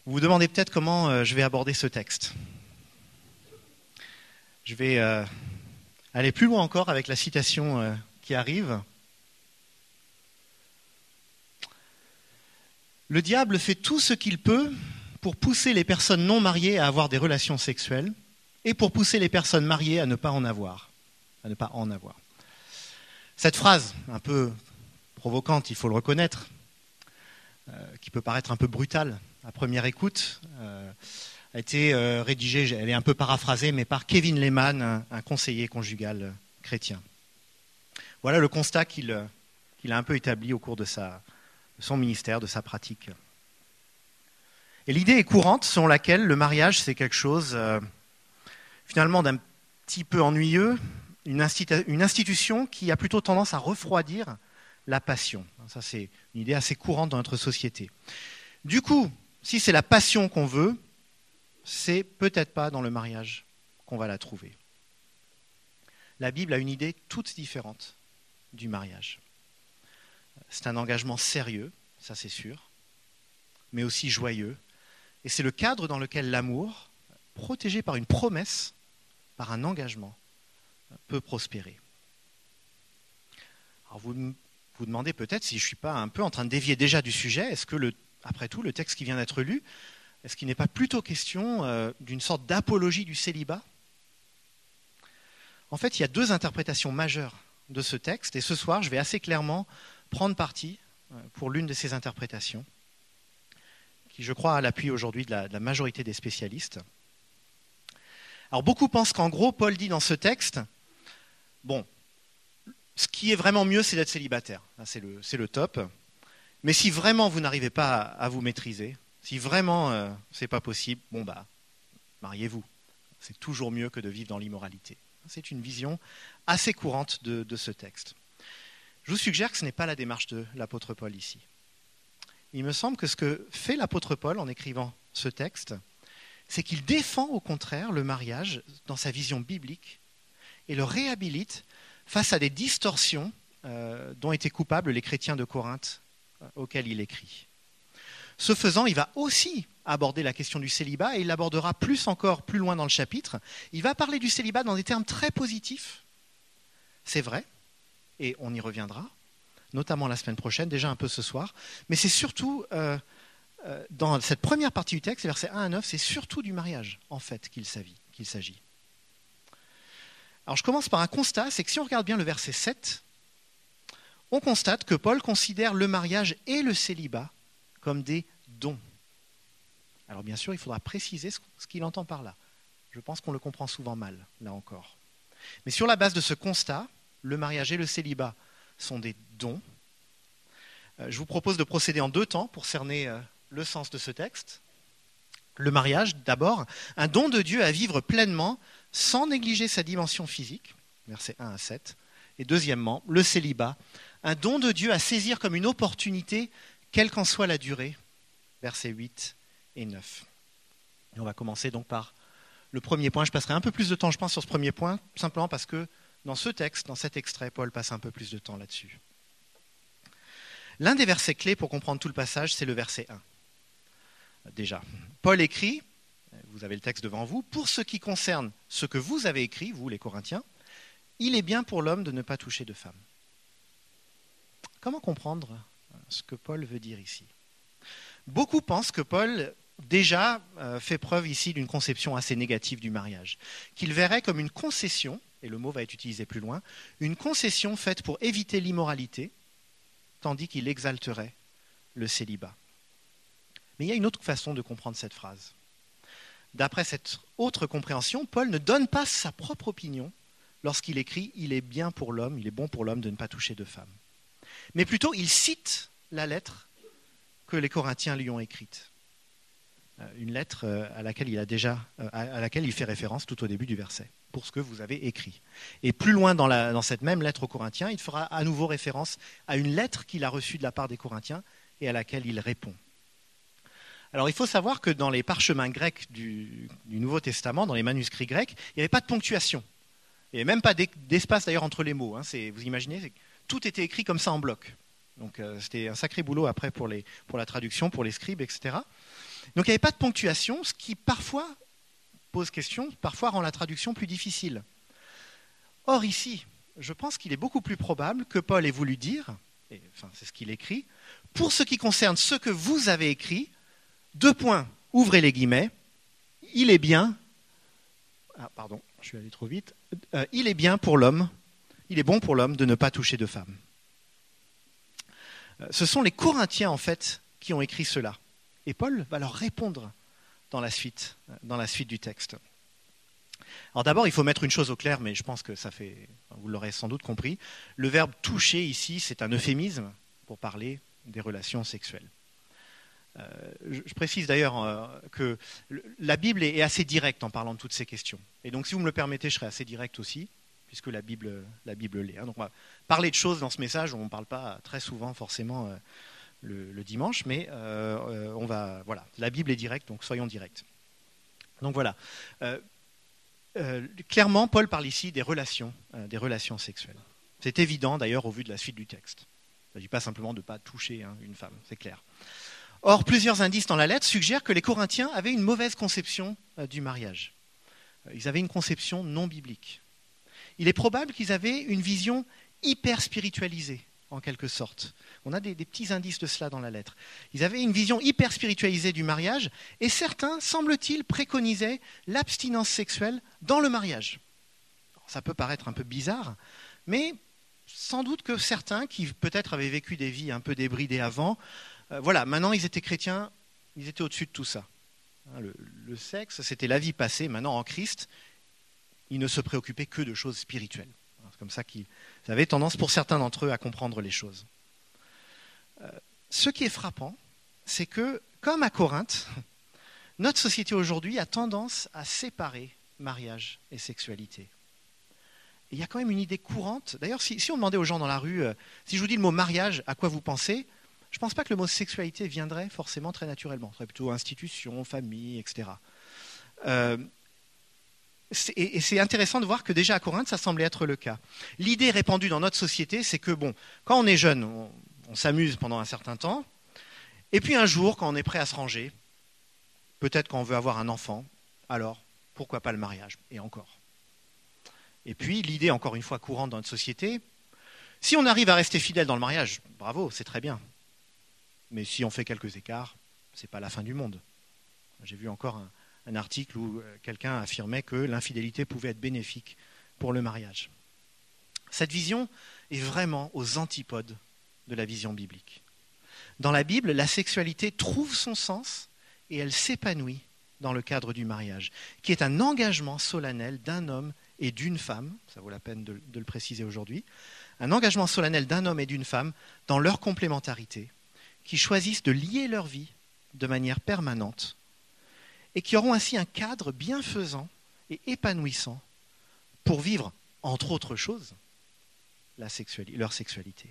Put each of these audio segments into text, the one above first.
Vous vous demandez peut-être comment je vais aborder ce texte. Je vais aller plus loin encore avec la citation qui arrive. Le diable fait tout ce qu'il peut pour pousser les personnes non mariées à avoir des relations sexuelles et pour pousser les personnes mariées à ne pas en avoir. Cette phrase, un peu provocante, il faut le reconnaître, qui peut paraître un peu brutale à première écoute, a été rédigée, elle est un peu paraphrasée, mais par Kevin Lehman, un conseiller conjugal chrétien. Voilà le constat qu'il a un peu établi au cours de son ministère, de sa pratique. Et l'idée est courante selon laquelle le mariage, c'est quelque chose finalement d'un petit peu ennuyeux, une institution qui a plutôt tendance à refroidir la passion. Ça, c'est une idée assez courante dans notre société. Du coup, si c'est la passion qu'on veut, c'est peut-être pas dans le mariage qu'on va la trouver. La Bible a une idée toute différente du mariage. C'est un engagement sérieux, ça c'est sûr, mais aussi joyeux. Et c'est le cadre dans lequel l'amour, protégé par une promesse, par un engagement, peut prospérer. Alors vous demandez peut-être si je ne suis pas un peu en train de dévier déjà du sujet. Est-ce que, après tout, le texte qui vient d'être lu, est-ce qu'il n'est pas plutôt question d'une sorte d'apologie du célibat ? En fait, il y a deux interprétations majeures de ce texte, et ce soir, je vais assez clairement prendre parti pour l'une de ces interprétations, qui, je crois, a l'appui aujourd'hui de la majorité des spécialistes. Alors, beaucoup pensent qu'en gros, Paul dit dans ce texte, bon, ce qui est vraiment mieux, c'est d'être célibataire. C'est le top. Mais si vraiment vous n'arrivez pas à vous maîtriser, si vraiment c'est pas possible, bon bah, mariez-vous. C'est toujours mieux que de vivre dans l'immoralité. C'est une vision assez courante de ce texte. Je vous suggère que ce n'est pas la démarche de l'apôtre Paul ici. Il me semble que ce que fait l'apôtre Paul en écrivant ce texte, c'est qu'il défend au contraire le mariage dans sa vision biblique et le réhabilite face à des distorsions dont étaient coupables les chrétiens de Corinthe auxquels il écrit. Ce faisant, il va aussi aborder la question du célibat et il l'abordera plus loin dans le chapitre. Il va parler du célibat dans des termes très positifs, c'est vrai, et on y reviendra, notamment la semaine prochaine, déjà un peu ce soir, mais c'est surtout, dans cette première partie du texte, versets 1 à 9, c'est surtout du mariage, en fait, qu'il s'agit. Alors je commence par un constat, c'est que si on regarde bien le verset 7, on constate que Paul considère le mariage et le célibat comme des dons. Alors bien sûr, il faudra préciser ce qu'il entend par là. Je pense qu'on le comprend souvent mal, là encore. Mais sur la base de ce constat, le mariage et le célibat sont des dons. Je vous propose de procéder en deux temps pour cerner le sens de ce texte. Le mariage, d'abord, un don de Dieu à vivre pleinement sans négliger sa dimension physique, versets 1 à 7. Et deuxièmement, le célibat, un don de Dieu à saisir comme une opportunité, quelle qu'en soit la durée, versets 8 et 9. Et on va commencer donc par le premier point. Je passerai un peu plus de temps, je pense, sur ce premier point, simplement parce que dans ce texte, dans cet extrait, Paul passe un peu plus de temps là-dessus. L'un des versets clés pour comprendre tout le passage, c'est le verset 1. Déjà, Paul écrit, vous avez le texte devant vous, pour ce qui concerne ce que vous avez écrit, vous les Corinthiens, il est bien pour l'homme de ne pas toucher de femme. Comment comprendre ce que Paul veut dire ici ? Beaucoup pensent que Paul déjà fait preuve ici d'une conception assez négative du mariage, qu'il verrait comme une concession, et le mot va être utilisé plus loin, une concession faite pour éviter l'immoralité, tandis qu'il exalterait le célibat. Mais il y a une autre façon de comprendre cette phrase. D'après cette autre compréhension, Paul ne donne pas sa propre opinion lorsqu'il écrit « Il est bien pour l'homme, il est bon pour l'homme de ne pas toucher de femme ». Mais plutôt, il cite la lettre que les Corinthiens lui ont écrite. Une lettre à laquelle il fait référence tout au début du verset, pour ce que vous avez écrit. Et plus loin dans cette même lettre aux Corinthiens, il fera à nouveau référence à une lettre qu'il a reçue de la part des Corinthiens et à laquelle il répond. Alors il faut savoir que dans les parchemins grecs du Nouveau Testament, dans les manuscrits grecs, il n'y avait pas de ponctuation. Il n'y avait même pas d'espace d'ailleurs entre les mots. Vous imaginez, tout était écrit comme ça en bloc. Donc c'était un sacré boulot après pour la traduction, pour les scribes, etc. Donc il n'y avait pas de ponctuation, ce qui parfois pose question, parfois rend la traduction plus difficile. Or ici, je pense qu'il est beaucoup plus probable que Paul ait voulu dire, et enfin c'est ce qu'il écrit, pour ce qui concerne ce que vous avez écrit, ouvrez les guillemets, il est bien, je suis allé trop vite, il est bon pour l'homme de ne pas toucher de femme. Ce sont les Corinthiens en fait qui ont écrit cela, et Paul va leur répondre dans la suite du texte. Alors d'abord, il faut mettre une chose au clair, mais je pense que vous l'aurez sans doute compris. Le verbe toucher ici, c'est un euphémisme pour parler des relations sexuelles. Je précise d'ailleurs que la Bible est assez directe en parlant de toutes ces questions. Et donc si vous me le permettez, je serai assez direct aussi, puisque la Bible l'est. Donc on va parler de choses dans ce message, on ne parle pas très souvent forcément le dimanche, mais la Bible est directe, donc soyons directs. Donc voilà. Clairement, Paul parle ici des relations sexuelles. C'est évident d'ailleurs au vu de la suite du texte. Il ne s'agit pas simplement de ne pas toucher une femme, c'est clair. Or, plusieurs indices dans la lettre suggèrent que les Corinthiens avaient une mauvaise conception du mariage. Ils avaient une conception non biblique. Il est probable qu'ils avaient une vision hyper spiritualisée, en quelque sorte. On a des petits indices de cela dans la lettre. Ils avaient une vision hyper spiritualisée du mariage, et certains, semble-t-il, préconisaient l'abstinence sexuelle dans le mariage. Alors, ça peut paraître un peu bizarre, mais sans doute que certains, qui peut-être avaient vécu des vies un peu débridées avant, maintenant ils étaient chrétiens, ils étaient au-dessus de tout ça. Le sexe, c'était la vie passée. Maintenant, en Christ, ils ne se préoccupaient que de choses spirituelles. C'est comme ça qu'ils avaient tendance, pour certains d'entre eux, à comprendre les choses. Ce qui est frappant, c'est que, comme à Corinthe, notre société aujourd'hui a tendance à séparer mariage et sexualité. Et il y a quand même une idée courante. D'ailleurs, si on demandait aux gens dans la rue, si je vous dis le mot mariage, à quoi vous pensez ? Je ne pense pas que le mot sexualité viendrait forcément très naturellement. Ce serait plutôt institution, famille, etc. Et c'est intéressant de voir que déjà à Corinthe, ça semblait être le cas. L'idée répandue dans notre société, c'est que quand on est jeune, on s'amuse pendant un certain temps, et puis un jour, quand on est prêt à se ranger, peut-être quand on veut avoir un enfant, alors pourquoi pas le mariage ? Et encore. Et puis l'idée, encore une fois courante dans notre société, si on arrive à rester fidèle dans le mariage, bravo, c'est très bien. Mais si on fait quelques écarts, ce n'est pas la fin du monde. J'ai vu encore un article où quelqu'un affirmait que l'infidélité pouvait être bénéfique pour le mariage. Cette vision est vraiment aux antipodes de la vision biblique. Dans la Bible, la sexualité trouve son sens et elle s'épanouit dans le cadre du mariage, qui est un engagement solennel d'un homme et d'une femme, ça vaut la peine de le préciser aujourd'hui, un engagement solennel d'un homme et d'une femme dans leur complémentarité, qui choisissent de lier leur vie de manière permanente et qui auront ainsi un cadre bienfaisant et épanouissant pour vivre, entre autres choses, leur sexualité.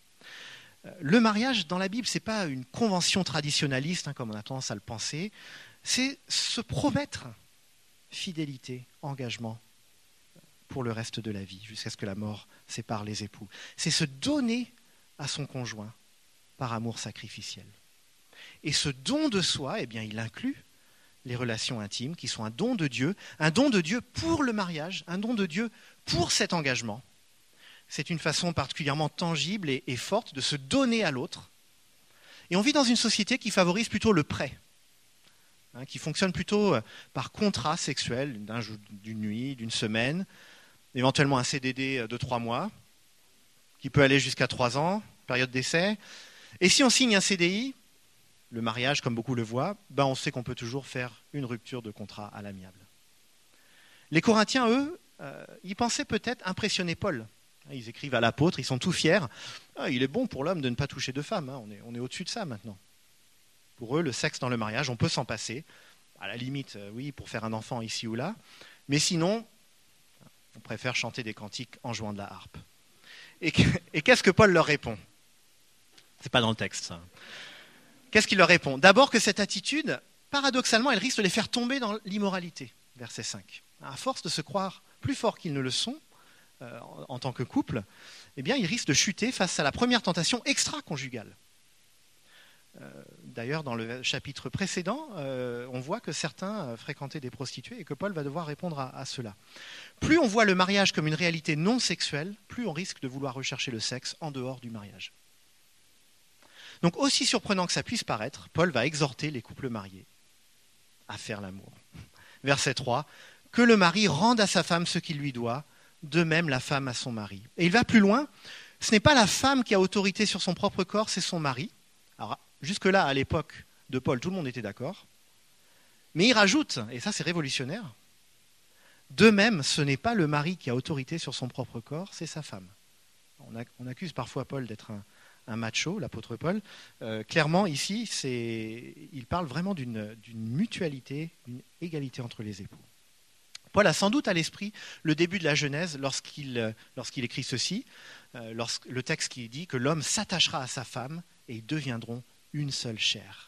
Le mariage dans la Bible, ce n'est pas une convention traditionnaliste, comme on a tendance à le penser, c'est se promettre fidélité, engagement pour le reste de la vie, jusqu'à ce que la mort sépare les époux. C'est se donner à son conjoint par amour sacrificiel. Et ce don de soi, il inclut les relations intimes qui sont un don de Dieu pour le mariage, un don de Dieu pour cet engagement. C'est une façon particulièrement tangible et forte de se donner à l'autre. Et on vit dans une société qui favorise plutôt le prêt, qui fonctionne plutôt par contrat sexuel d'une nuit, d'une semaine, éventuellement un CDD de 3 mois, qui peut aller jusqu'à 3 ans, période d'essai. Et si on signe un CDI, le mariage, comme beaucoup le voient, on sait qu'on peut toujours faire une rupture de contrat à l'amiable. Les Corinthiens, eux, ils pensaient peut-être impressionner Paul. Ils écrivent à l'apôtre, ils sont tout fiers. Il est bon pour l'homme de ne pas toucher de femme, on est au-dessus de ça maintenant. Pour eux, le sexe dans le mariage, on peut s'en passer. À la limite, oui, pour faire un enfant ici ou là. Mais sinon, on préfère chanter des cantiques en jouant de la harpe. Et qu'est-ce que Paul leur répond ? C'est pas dans le texte, ça. Qu'est-ce qu'il leur répond ? D'abord que cette attitude, paradoxalement, elle risque de les faire tomber dans l'immoralité, verset 5. À force de se croire plus forts qu'ils ne le sont, en tant que couple, ils risquent de chuter face à la première tentation extra-conjugale. D'ailleurs, dans le chapitre précédent, on voit que certains fréquentaient des prostituées et que Paul va devoir répondre à cela. Plus on voit le mariage comme une réalité non sexuelle, plus on risque de vouloir rechercher le sexe en dehors du mariage. Donc, aussi surprenant que ça puisse paraître, Paul va exhorter les couples mariés à faire l'amour. Verset 3, « Que le mari rende à sa femme ce qu'il lui doit, de même la femme à son mari. » Et il va plus loin, ce n'est pas la femme qui a autorité sur son propre corps, c'est son mari. Alors, jusque-là, à l'époque de Paul, tout le monde était d'accord. Mais il rajoute, et ça c'est révolutionnaire, de même, ce n'est pas le mari qui a autorité sur son propre corps, c'est sa femme. On accuse parfois Paul d'être un macho, l'apôtre Paul. Clairement, ici, il parle vraiment d'une mutualité, d'une égalité entre les époux. Paul a sans doute à l'esprit le début de la Genèse lorsqu'il écrit ceci, le texte qui dit que l'homme s'attachera à sa femme et ils deviendront une seule chair.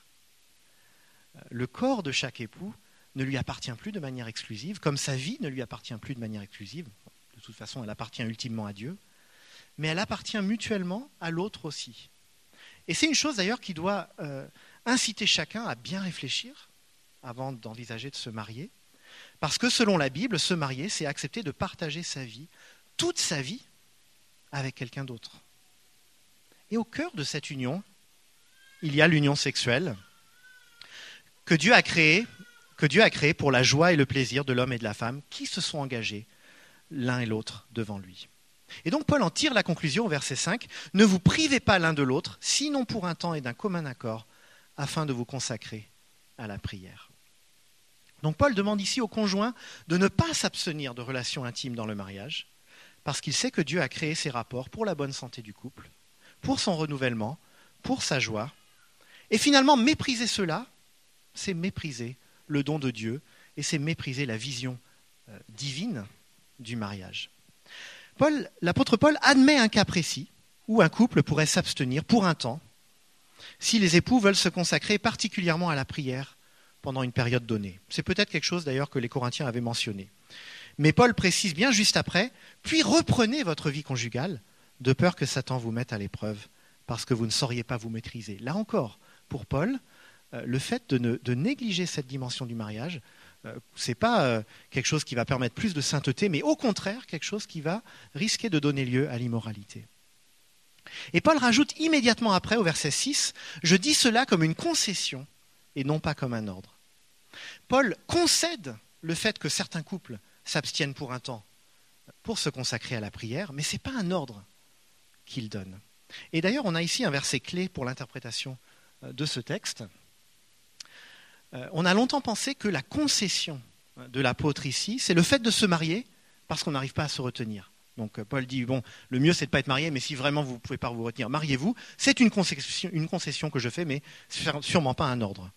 Le corps de chaque époux ne lui appartient plus de manière exclusive, comme sa vie ne lui appartient plus de manière exclusive. De toute façon, elle appartient ultimement à Dieu. Mais elle appartient mutuellement à l'autre aussi. Et c'est une chose d'ailleurs qui doit inciter chacun à bien réfléchir avant d'envisager de se marier. Parce que selon la Bible, se marier, c'est accepter de partager sa vie, toute sa vie, avec quelqu'un d'autre. Et au cœur de cette union, il y a l'union sexuelle que Dieu a créée pour la joie et le plaisir de l'homme et de la femme qui se sont engagés l'un et l'autre devant lui. Et donc Paul en tire la conclusion au verset 5, « Ne vous privez pas l'un de l'autre, sinon pour un temps et d'un commun accord, afin de vous consacrer à la prière. » Donc Paul demande ici au conjoint de ne pas s'abstenir de relations intimes dans le mariage, parce qu'il sait que Dieu a créé ces rapports pour la bonne santé du couple, pour son renouvellement, pour sa joie. Et finalement, mépriser cela, c'est mépriser le don de Dieu et c'est mépriser la vision divine du mariage. L'apôtre Paul admet un cas précis où un couple pourrait s'abstenir pour un temps si les époux veulent se consacrer particulièrement à la prière pendant une période donnée. C'est peut-être quelque chose d'ailleurs que les Corinthiens avaient mentionné. Mais Paul précise bien juste après, « Puis reprenez votre vie conjugale, de peur que Satan vous mette à l'épreuve, parce que vous ne sauriez pas vous maîtriser. » Là encore, pour Paul, le fait de négliger cette dimension du mariage, ce n'est pas quelque chose qui va permettre plus de sainteté, mais au contraire, quelque chose qui va risquer de donner lieu à l'immoralité. Et Paul rajoute immédiatement après, au verset 6, « Je dis cela comme une concession et non pas comme un ordre. » Paul concède le fait que certains couples s'abstiennent pour un temps pour se consacrer à la prière, mais ce n'est pas un ordre qu'il donne. Et d'ailleurs, on a ici un verset clé pour l'interprétation de ce texte. On a longtemps pensé que la concession de l'apôtre ici, c'est le fait de se marier parce qu'on n'arrive pas à se retenir. Donc Paul dit, bon, le mieux c'est de ne pas être marié, mais si vraiment vous ne pouvez pas vous retenir, mariez-vous. C'est une concession que je fais, mais sûrement pas un ordre.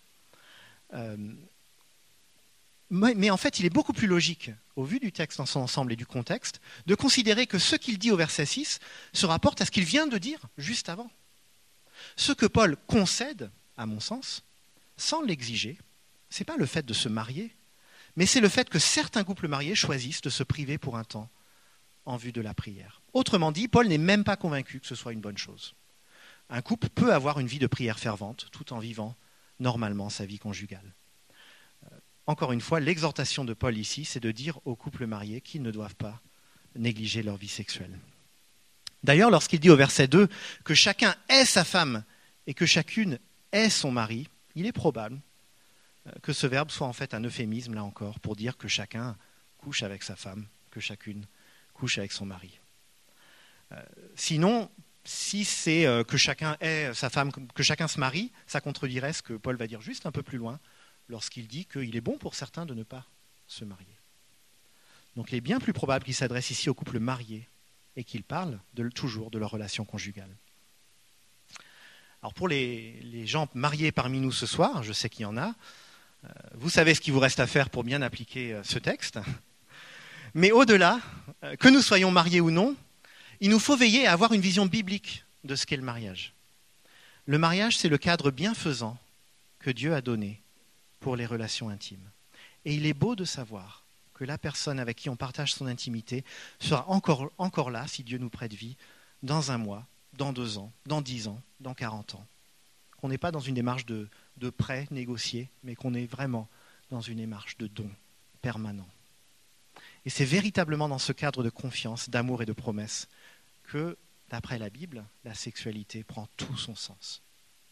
Mais en fait, il est beaucoup plus logique, au vu du texte dans son ensemble et du contexte, de considérer que ce qu'il dit au verset 6 se rapporte à ce qu'il vient de dire juste avant. Ce que Paul concède, à mon sens, sans l'exiger, ce n'est pas le fait de se marier, mais c'est le fait que certains couples mariés choisissent de se priver pour un temps en vue de la prière. Autrement dit, Paul n'est même pas convaincu que ce soit une bonne chose. Un couple peut avoir une vie de prière fervente tout en vivant normalement sa vie conjugale. Encore une fois, l'exhortation de Paul ici, c'est de dire aux couples mariés qu'ils ne doivent pas négliger leur vie sexuelle. D'ailleurs, lorsqu'il dit au verset 2 que chacun est sa femme et que chacune est son mari, il est probable que ce verbe soit en fait un euphémisme, là encore, pour dire que chacun couche avec sa femme, que chacune couche avec son mari. Sinon, si c'est que chacun est sa femme, que chacun se marie, ça contredirait ce que Paul va dire juste un peu plus loin, lorsqu'il dit qu'il est bon pour certains de ne pas se marier. Donc il est bien plus probable qu'il s'adresse ici aux couples mariés et qu'il parle toujours de leur relation conjugale. Alors pour les gens mariés parmi nous ce soir, je sais qu'il y en a, vous savez ce qu'il vous reste à faire pour bien appliquer ce texte. Mais au-delà, que nous soyons mariés ou non, il nous faut veiller à avoir une vision biblique de ce qu'est le mariage. Le mariage, c'est le cadre bienfaisant que Dieu a donné pour les relations intimes. Et il est beau de savoir que la personne avec qui on partage son intimité sera encore là, si Dieu nous prête vie, dans 1 mois, dans 2 ans, dans 10 ans, dans 40 ans. qu'on n'est pas dans une démarche de prêt négocié, mais qu'on est vraiment dans une démarche de don permanent. Et c'est véritablement dans ce cadre de confiance, d'amour et de promesse que, d'après la Bible, la sexualité prend tout son sens.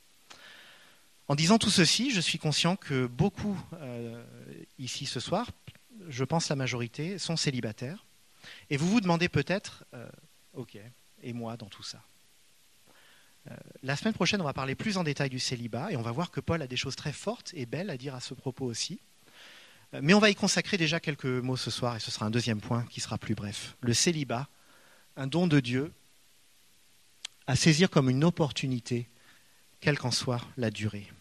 En disant tout ceci, je suis conscient que beaucoup ici ce soir, je pense la majorité, sont célibataires. Et vous vous demandez peut-être, ok, et moi dans tout ça? La semaine prochaine, on va parler plus en détail du célibat et on va voir que Paul a des choses très fortes et belles à dire à ce propos aussi. Mais on va y consacrer déjà quelques mots ce soir et ce sera un deuxième point qui sera plus bref. Le célibat, un don de Dieu à saisir comme une opportunité, quelle qu'en soit la durée.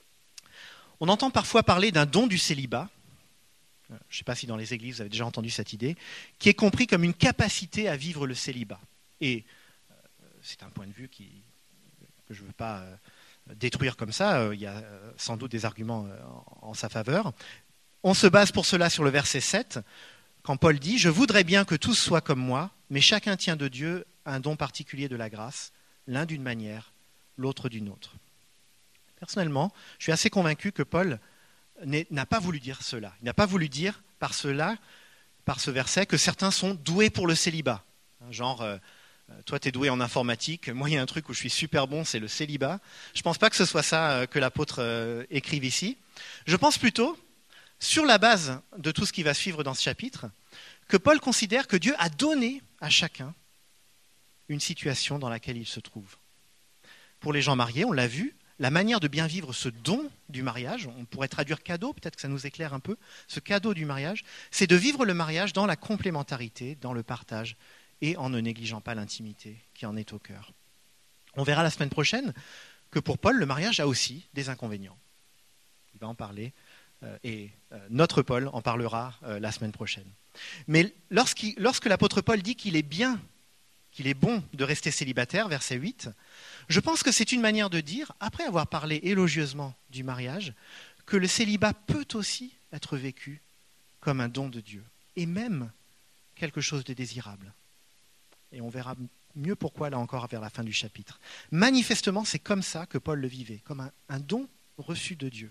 On entend parfois parler d'un don du célibat, je ne sais pas si dans les églises vous avez déjà entendu cette idée, qui est compris comme une capacité à vivre le célibat. Et c'est un point de vue que je ne veux pas détruire comme ça, il y a sans doute des arguments en sa faveur. On se base pour cela sur le verset 7, quand Paul dit « Je voudrais bien que tous soient comme moi, mais chacun tient de Dieu un don particulier de la grâce, l'un d'une manière, l'autre d'une autre. » Personnellement, je suis assez convaincu que Paul n'a pas voulu dire cela. Il n'a pas voulu dire par ce verset, que certains sont doués pour le célibat. Genre, toi tu es doué en informatique, moi il y a un truc où je suis super bon, c'est le célibat. Je ne pense pas que ce soit ça que l'apôtre écrive ici. Je pense plutôt, sur la base de tout ce qui va suivre dans ce chapitre, que Paul considère que Dieu a donné à chacun une situation dans laquelle il se trouve. Pour les gens mariés, on l'a vu, la manière de bien vivre ce don du mariage, on pourrait traduire cadeau, peut-être que ça nous éclaire un peu, ce cadeau du mariage, c'est de vivre le mariage dans la complémentarité, dans le partage et en ne négligeant pas l'intimité qui en est au cœur. On verra la semaine prochaine que pour Paul, le mariage a aussi des inconvénients. Il va en parler et notre Paul en parlera la semaine prochaine. Mais lorsque l'apôtre Paul dit qu'il est bon de rester célibataire, verset 8, je pense que c'est une manière de dire, après avoir parlé élogieusement du mariage, que le célibat peut aussi être vécu comme un don de Dieu, et même quelque chose de désirable. Et on verra mieux pourquoi, là encore, vers la fin du chapitre. Manifestement, c'est comme ça que Paul le vivait, comme un don reçu de Dieu.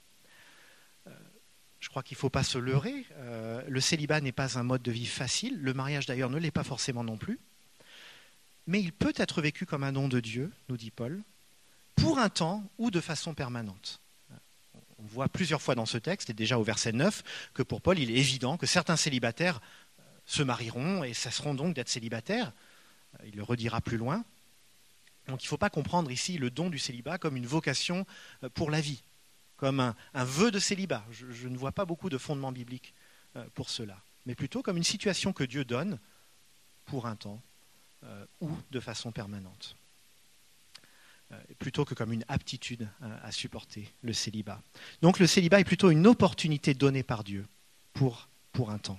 Je crois qu'il ne faut pas se leurrer. Le célibat n'est pas un mode de vie facile. Le mariage, d'ailleurs, ne l'est pas forcément non plus. Mais il peut être vécu comme un don de Dieu, nous dit Paul, pour un temps ou de façon permanente. On voit plusieurs fois dans ce texte, et déjà au verset 9, que pour Paul, il est évident que certains célibataires se marieront et cesseront donc d'être célibataires. Il le redira plus loin. Donc il ne faut pas comprendre ici le don du célibat comme une vocation pour la vie, comme un vœu de célibat. Je ne vois pas beaucoup de fondements bibliques pour cela, mais plutôt comme une situation que Dieu donne pour un temps ou de façon permanente, plutôt que comme une aptitude à supporter le célibat. Donc le célibat est plutôt une opportunité donnée par Dieu pour un temps.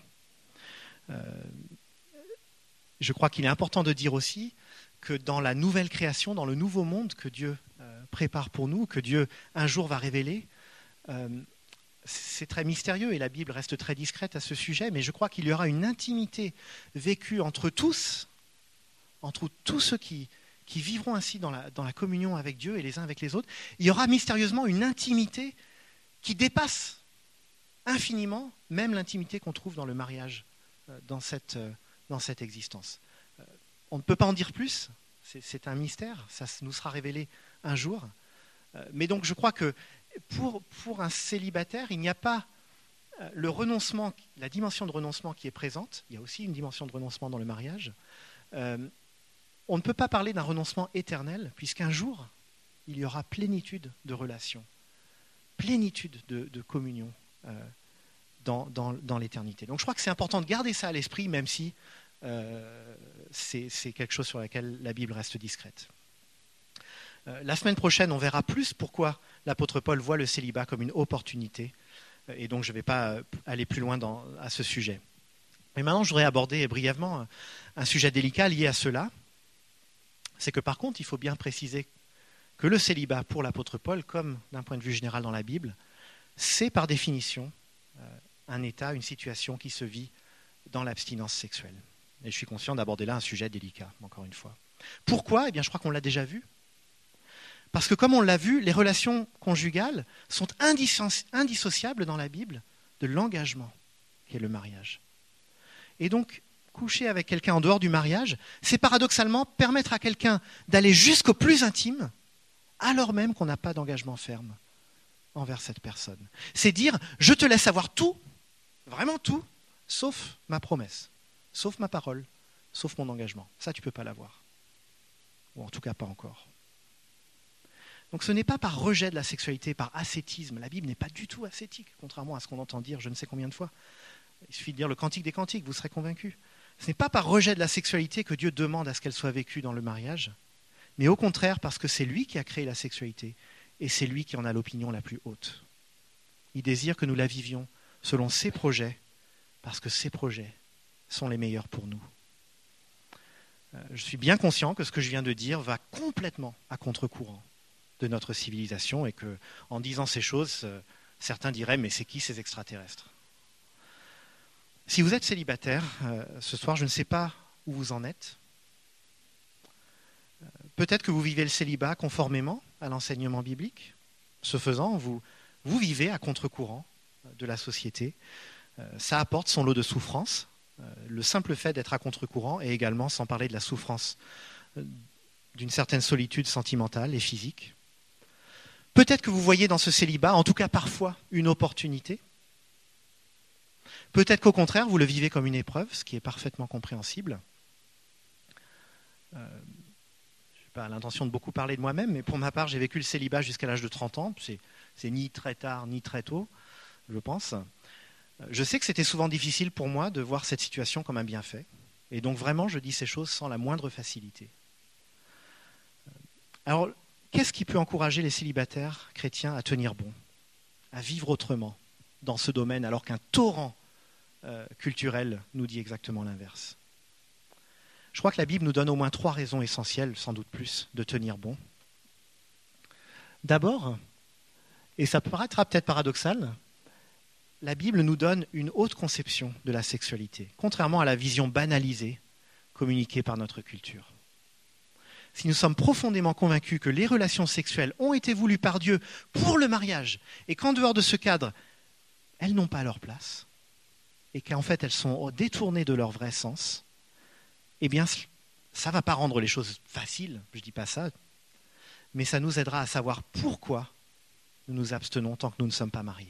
Je crois qu'il est important de dire aussi que dans la nouvelle création, dans le nouveau monde que Dieu prépare pour nous, que Dieu un jour va révéler, c'est très mystérieux et la Bible reste très discrète à ce sujet, mais je crois qu'il y aura une intimité vécue entre tous ceux qui vivront ainsi dans la communion avec Dieu et les uns avec les autres. Il y aura mystérieusement une intimité qui dépasse infiniment même l'intimité qu'on trouve dans le mariage, dans cette existence. On ne peut pas en dire plus, c'est un mystère, ça nous sera révélé un jour. Mais donc je crois que pour un célibataire, il n'y a pas le renoncement, la dimension de renoncement qui est présente, il y a aussi une dimension de renoncement dans le mariage. On ne peut pas parler d'un renoncement éternel, puisqu'un jour, il y aura plénitude de relations, plénitude de communion dans l'éternité. Donc je crois que c'est important de garder ça à l'esprit, même si c'est quelque chose sur laquelle la Bible reste discrète. La semaine prochaine, on verra plus pourquoi l'apôtre Paul voit le célibat comme une opportunité, et donc je ne vais pas aller plus loin à ce sujet. Mais maintenant, je voudrais aborder brièvement un sujet délicat lié à cela. C'est que par contre, il faut bien préciser que le célibat pour l'apôtre Paul, comme d'un point de vue général dans la Bible, c'est par définition un état, une situation qui se vit dans l'abstinence sexuelle. Et je suis conscient d'aborder là un sujet délicat, encore une fois. Pourquoi ? Eh bien, je crois qu'on l'a déjà vu. Parce que comme on l'a vu, les relations conjugales sont indissociables dans la Bible de l'engagement qu'est le mariage. Et donc, coucher avec quelqu'un en dehors du mariage, c'est paradoxalement permettre à quelqu'un d'aller jusqu'au plus intime, alors même qu'on n'a pas d'engagement ferme envers cette personne. C'est dire, je te laisse avoir tout, vraiment tout, sauf ma promesse, sauf ma parole, sauf mon engagement. Ça, tu ne peux pas l'avoir. Ou en tout cas, pas encore. Donc ce n'est pas par rejet de la sexualité, par ascétisme. La Bible n'est pas du tout ascétique, contrairement à ce qu'on entend dire je ne sais combien de fois. Il suffit de lire le Cantique des Cantiques, vous serez convaincus. Ce n'est pas par rejet de la sexualité que Dieu demande à ce qu'elle soit vécue dans le mariage, mais au contraire parce que c'est lui qui a créé la sexualité et c'est lui qui en a l'opinion la plus haute. Il désire que nous la vivions selon ses projets, parce que ses projets sont les meilleurs pour nous. Je suis bien conscient que ce que je viens de dire va complètement à contre-courant de notre civilisation et que, en disant ces choses, certains diraient « mais c'est qui ces extraterrestres ?» Si vous êtes célibataire, ce soir, je ne sais pas où vous en êtes. Peut-être que vous vivez le célibat conformément à l'enseignement biblique. Ce faisant, vous vivez à contre-courant de la société. Ça apporte son lot de souffrance. Le simple fait d'être à contre-courant et également, sans parler de la souffrance, d'une certaine solitude sentimentale et physique. Peut-être que vous voyez dans ce célibat, en tout cas parfois, une opportunité. Peut-être qu'au contraire, vous le vivez comme une épreuve, ce qui est parfaitement compréhensible. Je n'ai pas l'intention de beaucoup parler de moi-même, mais pour ma part, j'ai vécu le célibat jusqu'à l'âge de 30 ans. C'est ni très tard, ni très tôt, je pense. Je sais que c'était souvent difficile pour moi de voir cette situation comme un bienfait. Et donc vraiment, je dis ces choses sans la moindre facilité. Alors, qu'est-ce qui peut encourager les célibataires chrétiens à tenir bon, à vivre autrement dans ce domaine, alors qu'un torrent culturel nous dit exactement l'inverse? Je crois que la Bible nous donne au moins 3 raisons essentielles, sans doute plus, de tenir bon. D'abord, et ça paraîtra peut-être paradoxal, la Bible nous donne une haute conception de la sexualité, contrairement à la vision banalisée communiquée par notre culture. Si nous sommes profondément convaincus que les relations sexuelles ont été voulues par Dieu pour le mariage, et qu'en dehors de ce cadre, elles n'ont pas leur place, et qu'en fait elles sont détournées de leur vrai sens, eh bien ça ne va pas rendre les choses faciles, je ne dis pas ça, mais ça nous aidera à savoir pourquoi nous nous abstenons tant que nous ne sommes pas mariés.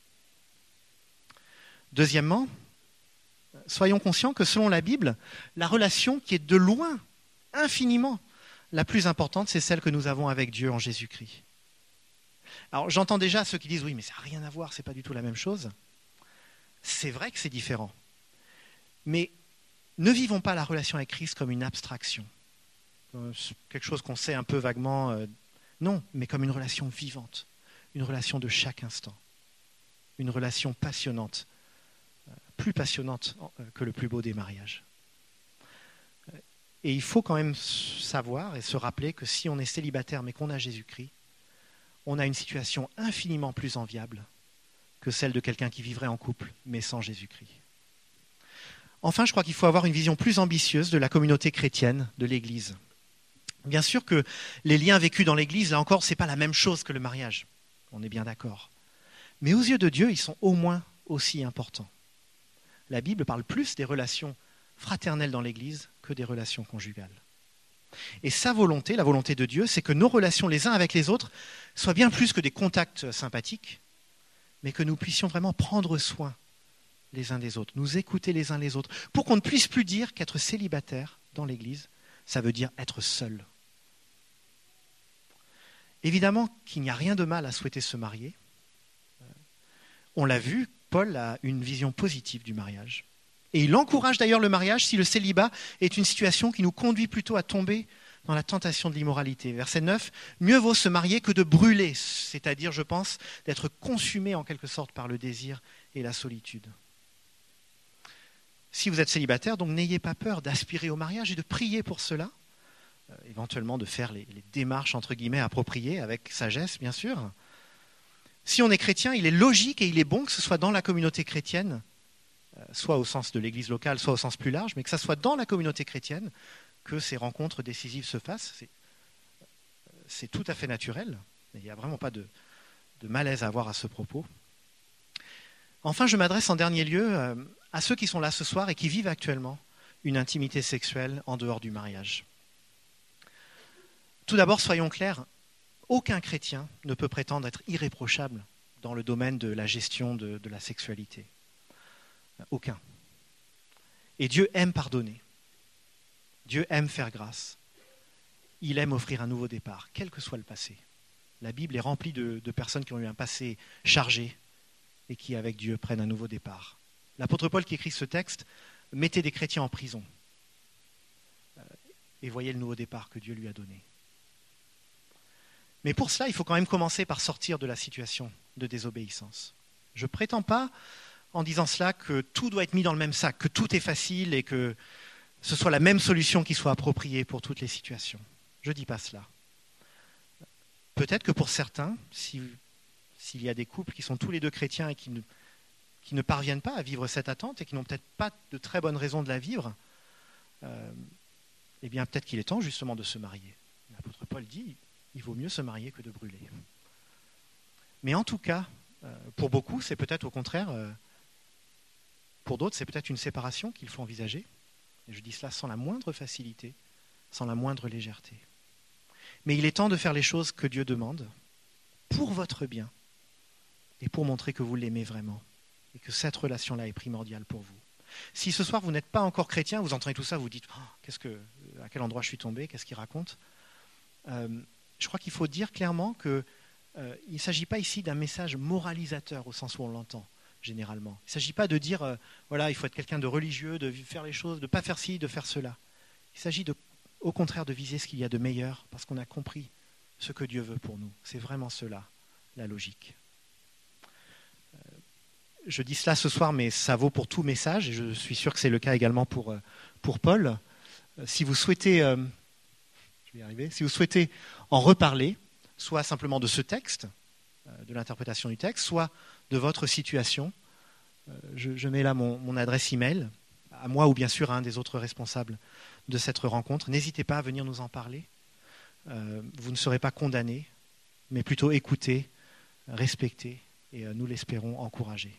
Deuxièmement, soyons conscients que selon la Bible, la relation qui est de loin, infiniment, la plus importante, c'est celle que nous avons avec Dieu en Jésus-Christ. Alors j'entends déjà ceux qui disent « oui, mais ça n'a rien à voir, ce n'est pas du tout la même chose ». C'est vrai que c'est différent. Mais ne vivons pas la relation avec Christ comme une abstraction, quelque chose qu'on sait un peu vaguement. Non, mais comme une relation vivante, une relation de chaque instant, une relation passionnante, plus passionnante que le plus beau des mariages. Et il faut quand même savoir et se rappeler que si on est célibataire mais qu'on a Jésus-Christ, on a une situation infiniment plus enviable que celle de quelqu'un qui vivrait en couple mais sans Jésus-Christ. Enfin, je crois qu'il faut avoir une vision plus ambitieuse de la communauté chrétienne, de l'Église. Bien sûr que les liens vécus dans l'Église, là encore, ce n'est pas la même chose que le mariage. On est bien d'accord. Mais aux yeux de Dieu, ils sont au moins aussi importants. La Bible parle plus des relations fraternelles dans l'Église que des relations conjugales. Et sa volonté, la volonté de Dieu, c'est que nos relations les uns avec les autres soient bien plus que des contacts sympathiques, mais que nous puissions vraiment prendre soin les uns des autres, nous écouter les uns les autres, pour qu'on ne puisse plus dire qu'être célibataire dans l'Église, ça veut dire être seul. Évidemment qu'il n'y a rien de mal à souhaiter se marier. On l'a vu, Paul a une vision positive du mariage. Et il encourage d'ailleurs le mariage si le célibat est une situation qui nous conduit plutôt à tomber dans la tentation de l'immoralité. Verset 9, « Mieux vaut se marier que de brûler », c'est-à-dire, je pense, d'être consumé en quelque sorte par le désir et la solitude. Si vous êtes célibataire, donc n'ayez pas peur d'aspirer au mariage et de prier pour cela, éventuellement de faire les démarches entre guillemets appropriées avec sagesse, bien sûr. Si on est chrétien, il est logique et il est bon que ce soit dans la communauté chrétienne, soit au sens de l'église locale, soit au sens plus large, mais que ce soit dans la communauté chrétienne que ces rencontres décisives se fassent. c'est tout à fait naturel. Il n'y a vraiment pas de malaise à avoir à ce propos. Enfin, je m'adresse en dernier lieu à ceux qui sont là ce soir et qui vivent actuellement une intimité sexuelle en dehors du mariage. Tout d'abord, soyons clairs, aucun chrétien ne peut prétendre être irréprochable dans le domaine de la gestion de la sexualité. Aucun. Et Dieu aime pardonner. Dieu aime faire grâce. Il aime offrir un nouveau départ, quel que soit le passé. La Bible est remplie de personnes qui ont eu un passé chargé et qui, avec Dieu, prennent un nouveau départ. L'apôtre Paul qui écrit ce texte mettait des chrétiens en prison et voyait le nouveau départ que Dieu lui a donné. Mais pour cela, il faut quand même commencer par sortir de la situation de désobéissance. Je ne prétends pas, en disant cela, que tout doit être mis dans le même sac, que tout est facile et que ce soit la même solution qui soit appropriée pour toutes les situations. Je ne dis pas cela. Peut-être que pour certains, s'il y a des couples qui sont tous les deux chrétiens et qui ne parviennent pas à vivre cette attente et qui n'ont peut-être pas de très bonnes raisons de la vivre, eh bien peut-être qu'il est temps justement de se marier. L'apôtre Paul dit, il vaut mieux se marier que de brûler. Mais en tout cas, pour beaucoup, c'est peut-être au contraire, pour d'autres, c'est peut-être une séparation qu'il faut envisager. Et je dis cela sans la moindre facilité, sans la moindre légèreté. Mais il est temps de faire les choses que Dieu demande pour votre bien et pour montrer que vous l'aimez vraiment et que cette relation-là est primordiale pour vous. Si ce soir vous n'êtes pas encore chrétien, vous entendez tout ça, vous dites à quel endroit je suis tombé, qu'est-ce qu'il raconte ? Je crois qu'il faut dire clairement qu'il ne s'agit pas ici d'un message moralisateur au sens où on l'entend généralement. Il ne s'agit pas de dire voilà, il faut être quelqu'un de religieux, de faire les choses, de ne pas faire ci, de faire cela. Il s'agit au contraire de viser ce qu'il y a de meilleur parce qu'on a compris ce que Dieu veut pour nous. C'est vraiment cela, la logique. Je dis cela ce soir, mais ça vaut pour tout message, et je suis sûr que c'est le cas également pour Paul. Si vous souhaitez, si vous souhaitez en reparler, soit simplement de ce texte, de l'interprétation du texte, soit de votre situation, je mets là mon adresse email, à moi ou bien sûr à un des autres responsables de cette rencontre. N'hésitez pas à venir nous en parler. Vous ne serez pas condamnés, mais plutôt écoutés, respectés et nous l'espérons encouragés.